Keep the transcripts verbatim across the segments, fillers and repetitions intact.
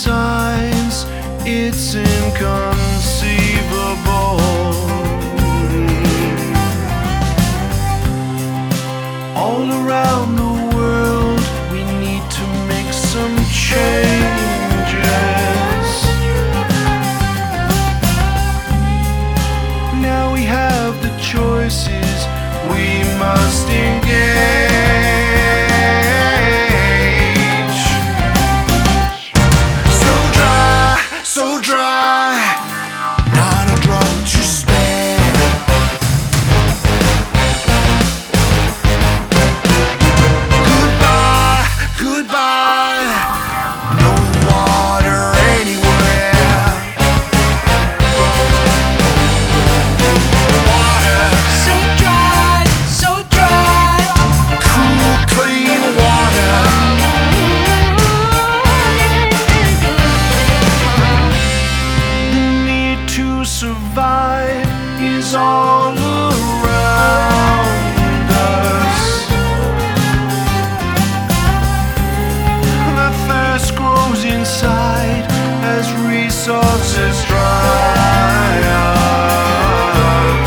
signs, it's inconceivable. All around the world, we need to make some changes. Now we have the choices, we must engage. So dry, so dry, not a drop to spare. Goodbye, goodbye, no water anywhere. Water, So dry, so dry. cool, clean water. The need to survive is all around us. The thirst grows inside as resources dry up.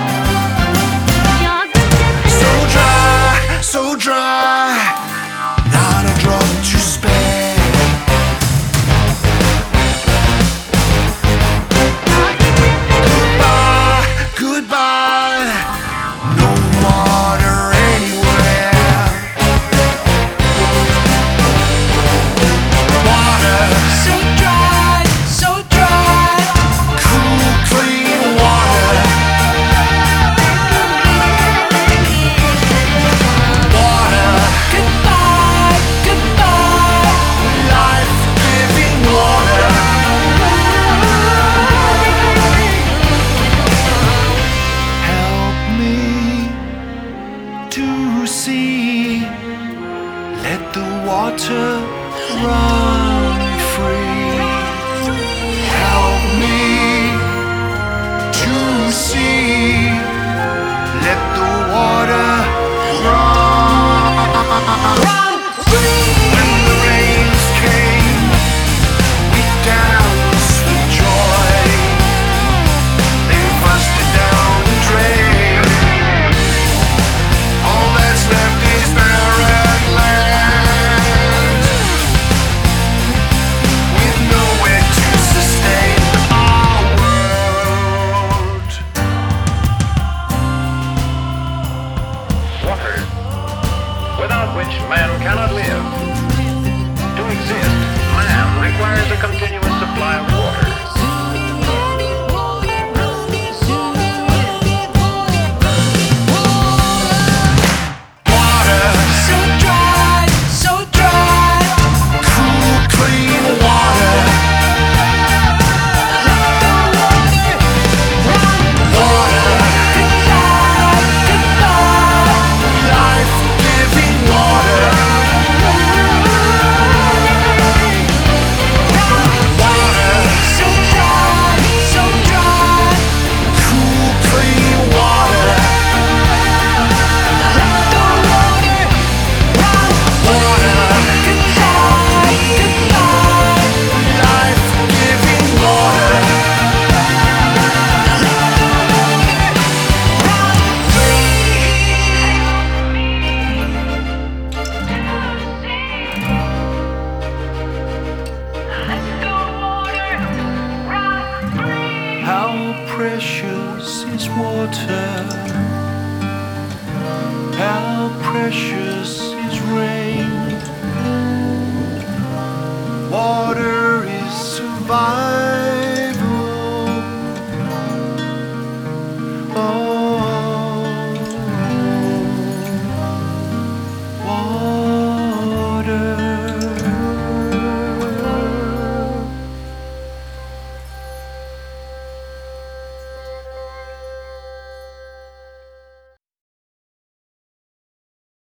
So dry, so dry, not a drop to spare. Goodbye, goodbye, no water anywhere. Water, So dry, so dry. cool, clean water. Water, Goodbye, goodbye. life-giving water. Help me to see, let the water run free. Help me to see, let the water run. Run free. When the rains came, we danced with joy. They busted down the drain. All that's left is barren land, with nowhere to sustain our world. Water, without which man cannot live. To exist, man requires a continuous supply of water. Water, So dry, so dry. cool, clean water. Water, Goodbye, goodbye. life-giving water. Water, So dry, so dry. cool, clean water. Water, Goodbye, goodbye. life-giving water. How precious is water? How precious is rain? Water